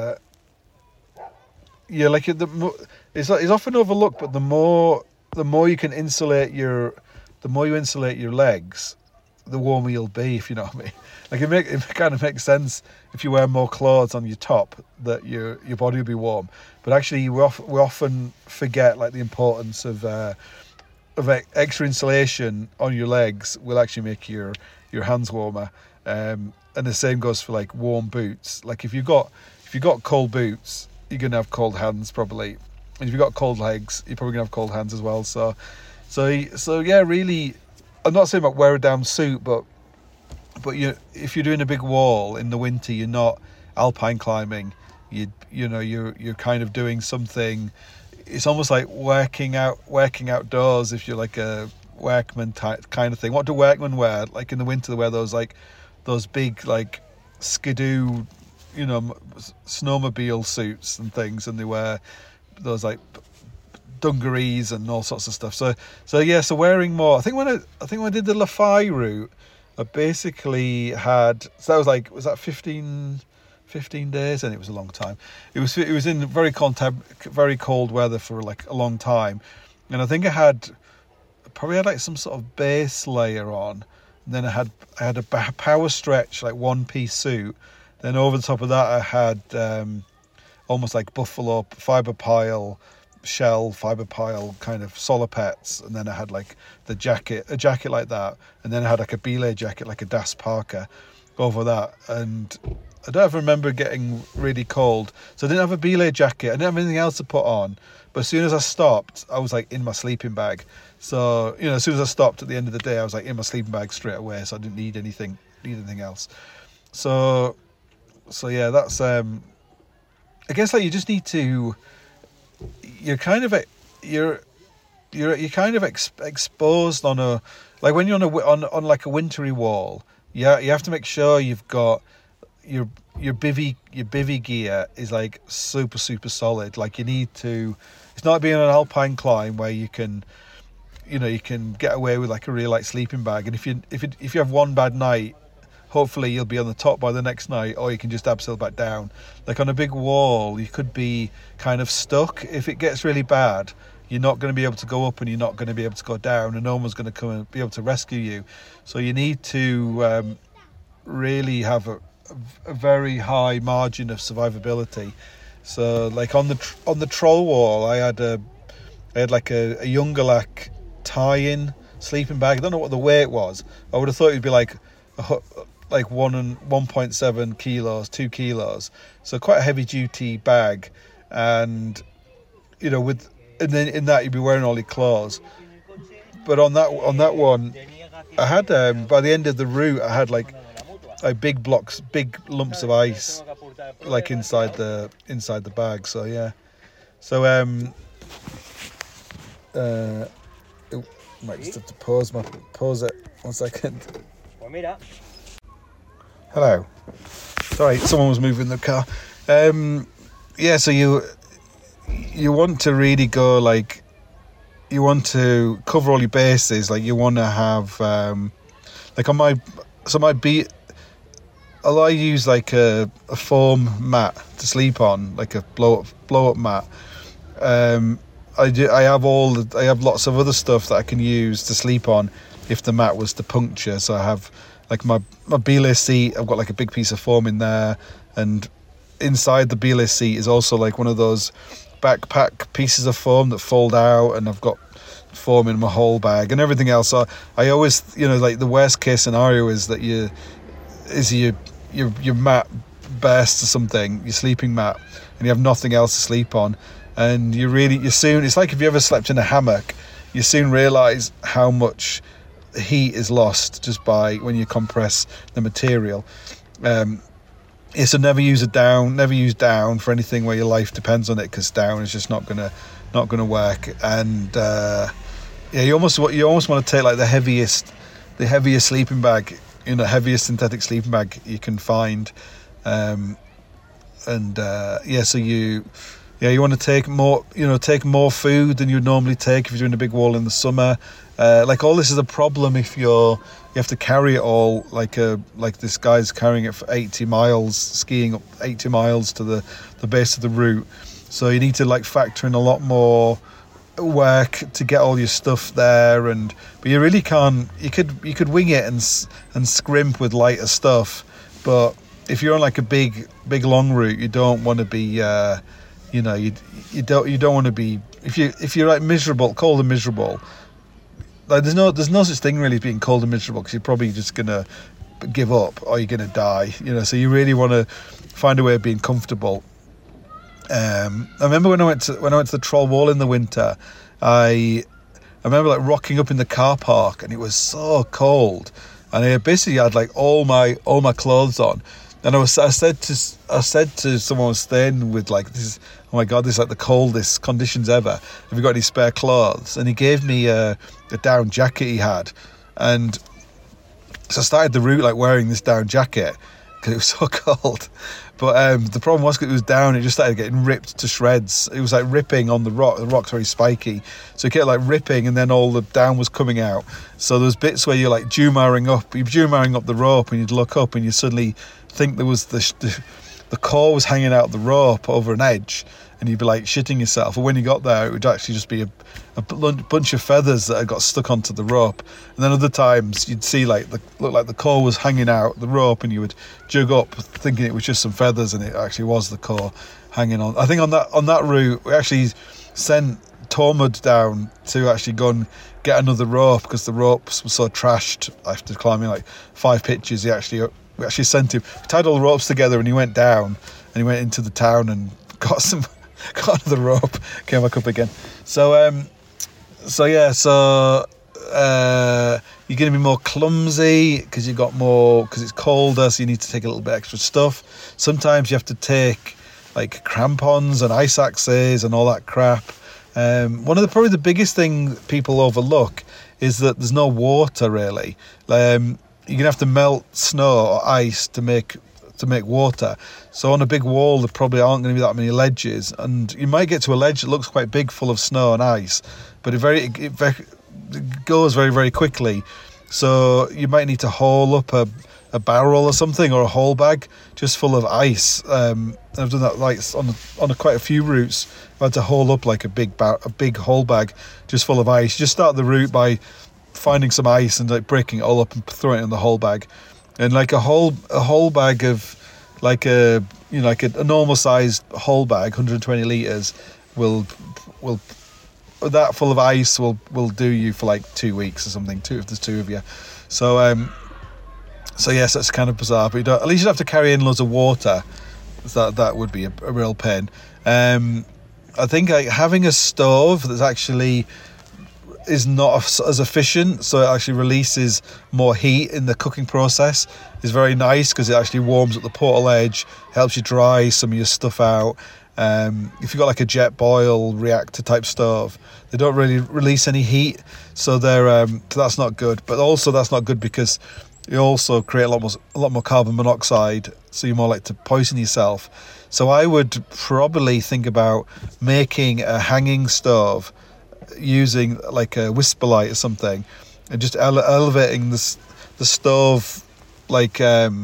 Like it's often overlooked, but the more you can insulate your legs, the warmer you'll be, if you know what I mean. Like it kind of makes sense if you wear more clothes on your top that your body will be warm. But actually, we often forget like the importance of extra insulation on your legs will actually make your hands warmer. And the same goes for like warm boots. Like if you've got cold boots, you're gonna have cold hands probably. And if you've got cold legs, you're probably gonna have cold hands as well. So yeah, really, I'm not saying about wear a down suit, but if you're doing a big wall in the winter, you're not alpine climbing, you're kind of doing something. It's almost like working outdoors if you're like a workman type kind of thing. What do workmen wear? Like in the winter, they wear those big like skidoo, snowmobile suits and things, and they wear those like dungarees and all sorts of stuff. So wearing more. I think when I did the Lafay route, I basically had, so that was that 15 days, and it was a long time. It was in very cold weather for like a long time, and I think I probably had like some sort of base layer on, and then I had a power stretch like one-piece suit. Then over the top of that I had almost like buffalo fibre pile, shell fibre pile kind of solopets, and then I had like a jacket like that, and then I had like a belay jacket, like a Das Parker over that. And I don't ever remember getting really cold, so I didn't have a belay jacket, I didn't have anything else to put on. But as soon as I stopped, I was like in my sleeping bag. So as soon as I stopped at the end of the day, I was like in my sleeping bag straight away, so I didn't need anything else. So yeah, that's I guess like you just need to, you're kind of exposed on a, like when you're on like a wintry wall. Yeah, you have to make sure you've got your bivvy gear is like super solid. Like you need to. It's not like being on an alpine climb where you can get away with like a real light sleeping bag. And if you have one bad night, hopefully you'll be on the top by the next night, or you can just abseil back down. Like on a big wall, you could be kind of stuck. If it gets really bad, you're not going to be able to go up and you're not going to be able to go down, and no one's going to come and be able to rescue you. So you need to really have a very high margin of survivability. So like on the troll wall, I had like a Jungerlach tie-in sleeping bag. I don't know what the weight was. I would have thought it'd be like 1.7 kilos, 2 kilos. So quite a heavy duty bag, and and then in that you'd be wearing all your clothes. But on that one, I had by the end of the route, I had like big lumps of ice like inside the bag. So yeah, so might just have to pause it 1 second. Hello, sorry, someone was moving the car. Yeah, so you want to really go, like, you want to cover all your bases. Like you want to have like on my beat, I use like a foam mat to sleep on, like a blow up mat. I have lots of other stuff that I can use to sleep on if the mat was to puncture. So I have like my belay seat. I've got like a big piece of foam in there, and inside the belay seat is also like one of those backpack pieces of foam that fold out, and I've got foam in my whole bag and everything else. So I always, like the worst case scenario is that your mat bursts or something, your sleeping mat, and you have nothing else to sleep on. And you soon, it's like if you ever slept in a hammock, you soon realise how much heat is lost just by when you compress the material. So never use down for anything where your life depends on it, because down is just not gonna work. And you almost want to take like the heaviest sleeping bag, heaviest synthetic sleeping bag you can find. So you want to take more food than you'd normally take if you're doing a big wall in the summer. Like all this is a problem if you have to carry it all, like this guy's carrying it for 80 miles, skiing up 80 miles to the base of the route. So you need to like factor in a lot more work to get all your stuff there, but you really can't. You could wing it and scrimp with lighter stuff, but if you're on like a big long route, you don't want to be you don't want to be, if you're like miserable, cold and miserable. Like there's no such thing really as being cold and miserable, because you're probably just gonna give up or you're gonna die. So you really want to find a way of being comfortable. I remember when I went to the Troll Wall in the winter, I remember like rocking up in the car park, and it was so cold, and I basically had like all my clothes on. And I said to someone I was staying with, like, this is, oh my God, this is like the coldest conditions ever. Have you got any spare clothes? And he gave me a down jacket he had. And so I started the route like wearing this down jacket because it was so cold. But the problem was, because it was down, it just started getting ripped to shreds. It was like ripping on the rock. The rock's very spiky. So it kept like ripping, and then all the down was coming out. So there was bits where you're like Jumaring up the rope, and you'd look up and you suddenly think there was the core was hanging out the rope over an edge, and you'd be like shitting yourself. But when you got there, it would actually just be a bunch of feathers that had got stuck onto the rope. And then other times you'd see look like the core was hanging out the rope, and you would jug up thinking it was just some feathers, and it actually was the core hanging on. I think on that route we actually sent Tormod down to actually go and get another rope, because the ropes were so trashed after climbing like 5 pitches. We actually sent him. We tied all the ropes together, and he went down, and he went into the town and got another rope, came back up again. So you're going to be more clumsy because it's colder, so you need to take a little bit extra stuff. Sometimes you have to take like crampons and ice axes and all that crap. One of probably the biggest thing people overlook is that there's no water really. You're going to have to melt snow or ice to make water. So on a big wall there probably aren't going to be that many ledges, and you might get to a ledge that looks quite big, full of snow and ice, but it goes very, very quickly. So you might need to haul up a barrel or something, or a haul bag just full of ice. I've done that like on quite a few routes. I've had to haul up like a big haul bag just full of ice. You just start the route by finding some ice and like breaking it all up and throwing it in the whole bag. And like a whole bag of like a normal sized whole bag, 120 litres, will that full of ice will do you for like 2 weeks or something. If there's 2 of you. So yes, that's kind of bizarre. But at least you don't have to carry in loads of water. That would be a real pain. I think like having a stove that's actually is not as efficient, so it actually releases more heat in the cooking process, is very nice, because it actually warms up the portal edge, helps you dry some of your stuff out. If you've got like a jet boil reactor type stove, they don't really release any heat, so that's not good. But also that's not good because you also create a lot more carbon monoxide, so you're more likely to poison yourself. So I would probably think about making a hanging stove using like a whisper light or something, and just elevating the stove like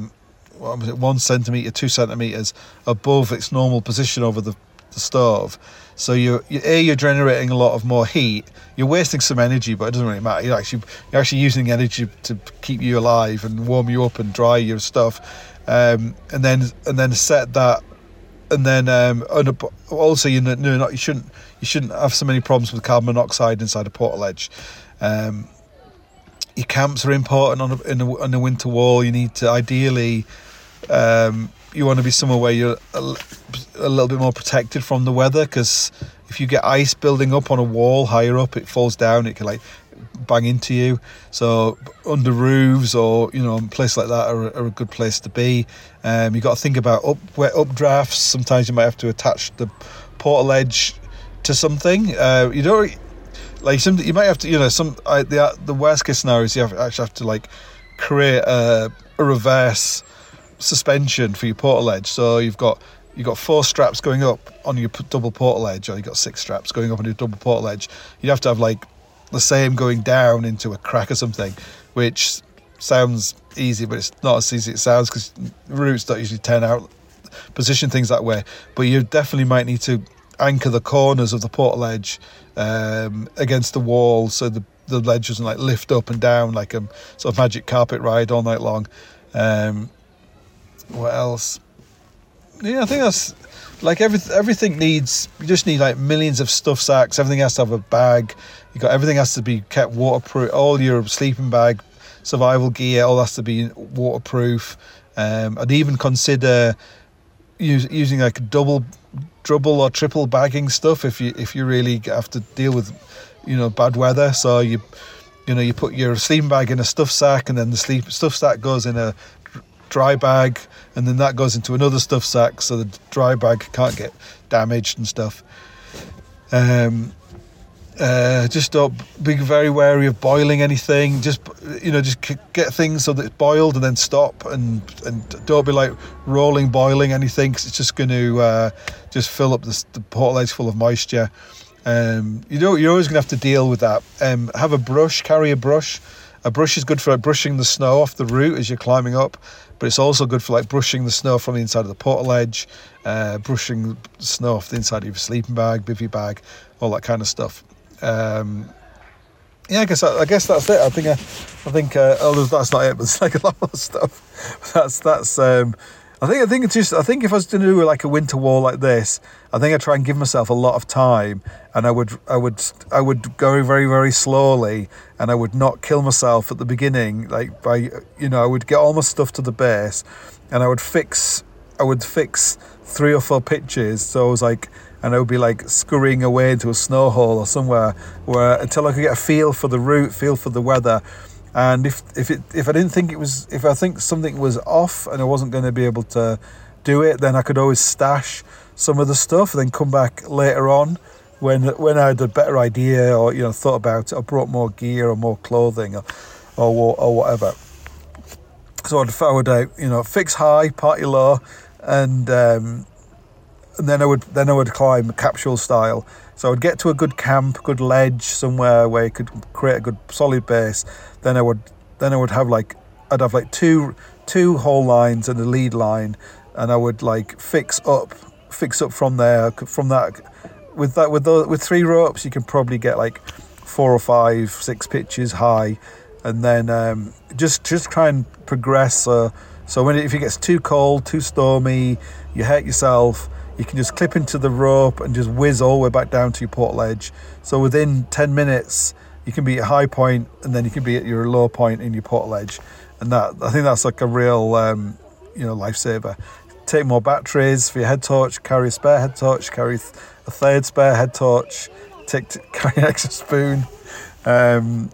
1 centimetre, 2 centimetres above its normal position over the stove. So you're generating a lot of more heat. You're wasting some energy, but it doesn't really matter. You're actually using energy to keep you alive and warm you up and dry your stuff, and then set that. And then also you shouldn't have so many problems with carbon monoxide inside a portal edge. Your camps are important on a winter wall. You need to ideally you want to be somewhere where you're a little bit more protected from the weather, because if you get ice building up on a wall higher up, it falls down, it can like bang into you. So under roofs or places like that are a good place to be. You've got to think about updrafts. Sometimes you might have to attach the portal edge to something. You don't like some. You might have to. The worst case scenario is you actually have to like create a reverse suspension for your portal edge. So you've got 4 straps going up on your double portal edge, or you've got 6 straps going up on your double portal edge. You'd have to have like the same going down into a crack or something, which sounds easy, but it's not as easy as it sounds, because routes don't usually turn out position things that way. But you definitely might need to anchor the corners of the portal edge against the wall, so the ledge doesn't like lift up and down like a sort of magic carpet ride all night long. What else? Yeah, I think that's like everything needs. You just need like millions of stuff sacks. Everything has to have a bag. Everything has to be kept waterproof. All your sleeping bag, survival gear, all has to be waterproof. I'd even consider using like double or triple bagging stuff if you really have to deal with bad weather. So you put your sleeping bag in a stuff sack, and then the stuff sack goes in a dry bag, and then that goes into another stuff sack so the dry bag can't get damaged and stuff. Just don't be very wary of boiling anything. Just get things so that it's boiled and then stop, and don't be like boiling anything, because it's just going to just fill up the portaledge full of moisture. You're always going to have to deal with that. Have a brush, carry a brush. A brush is good for like brushing the snow off the route as you're climbing up, but it's also good for like brushing the snow from the inside of the portaledge, brushing the snow off the inside of your sleeping bag, bivvy bag, all that kind of stuff. I guess that's it. I think that's not it, but it's like a lot of stuff. I think if I was to do like a winter wall like this, I think I'd try and give myself a lot of time, and I would go very, very slowly, and I would not kill myself at the beginning. I would get all my stuff to the base, and I would fix 3 or 4 pitches. So I was like, and I would be like scurrying away into a snow hole or somewhere until I could get a feel for the route, feel for the weather. And if I think something was off and I wasn't going to be able to do it, then I could always stash some of the stuff and then come back later on when I had a better idea, or thought about it, or brought more gear or more clothing or whatever. So I would fix high, party low, and then I would climb capsule style. So I would get to a good camp, good ledge somewhere where you could create a good solid base. Then I would have I'd have two whole lines and a lead line, and I would like fix up from there. From that, with 3 ropes, you can probably get like 4 or 5, 6 pitches high, and then just try and progress. So if it gets too cold, too stormy, you hurt yourself, you can just clip into the rope and just whiz all the way back down to your portaledge. So within 10 minutes, you can be at a high point, and then you can be at your low point in your portaledge. And I think that's like a real, lifesaver. Take more batteries for your head torch, carry a spare head torch, carry a third spare head torch, carry an extra spoon. I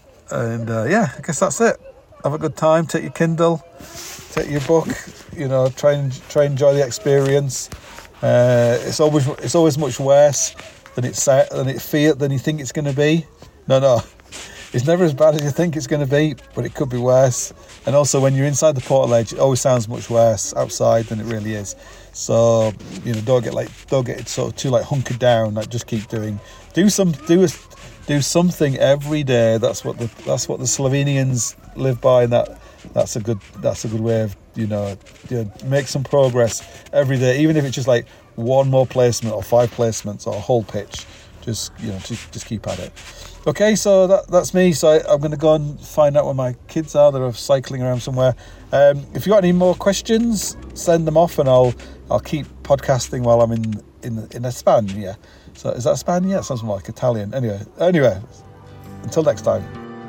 guess that's it. Have a good time, take your Kindle, take your book, try and enjoy the experience. It's always much worse than you think it's going to be. No, it's never as bad as you think it's going to be, but it could be worse. And also, when you're inside the portaledge, it always sounds much worse outside than it really is. So don't get sort of too like hunkered down. Like, just keep do something every day. That's what the Slovenians live by, and that's a good way of make some progress every day, even if it's just like 1 more placement or 5 placements or a whole pitch. Just keep at it. Okay, so that's me. So I'm going to go and find out where my kids are. They're cycling around somewhere. If you got any more questions, send them off, and I'll keep podcasting while I'm in España. So is that España? Yeah, it sounds more like Italian. Anyway, until next time.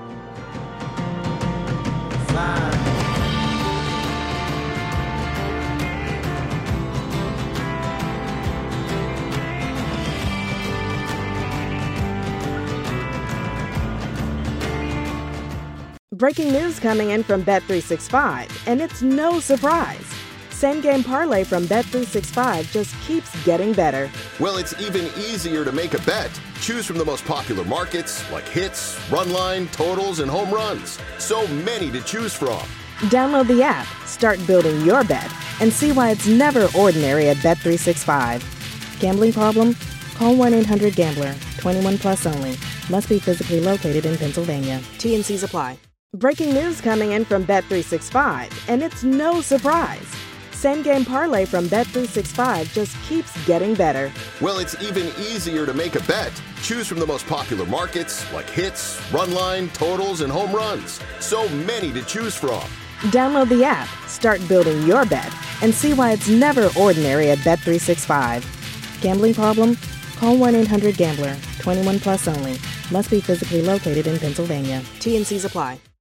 Breaking news coming in from Bet365, and it's no surprise. Same Game Parlay from Bet365 just keeps getting better. Well, it's even easier to make a bet. Choose from the most popular markets like hits, run line, totals, and home runs. So many to choose from. Download the app, start building your bet, and see why it's never ordinary at Bet365. Gambling problem? Call 1-800-GAMBLER. 21 plus only. Must be physically located in Pennsylvania. T&Cs apply. Breaking news coming in from Bet365, and it's no surprise. Same Game Parlay from Bet365 just keeps getting better. Well, it's even easier to make a bet. Choose from the most popular markets like hits, run line, totals, and home runs. So many to choose from. Download the app, start building your bet, and see why it's never ordinary at Bet365. Gambling problem? Call 1-800-GAMBLER. 21 plus only. Must be physically located in Pennsylvania. T&Cs apply.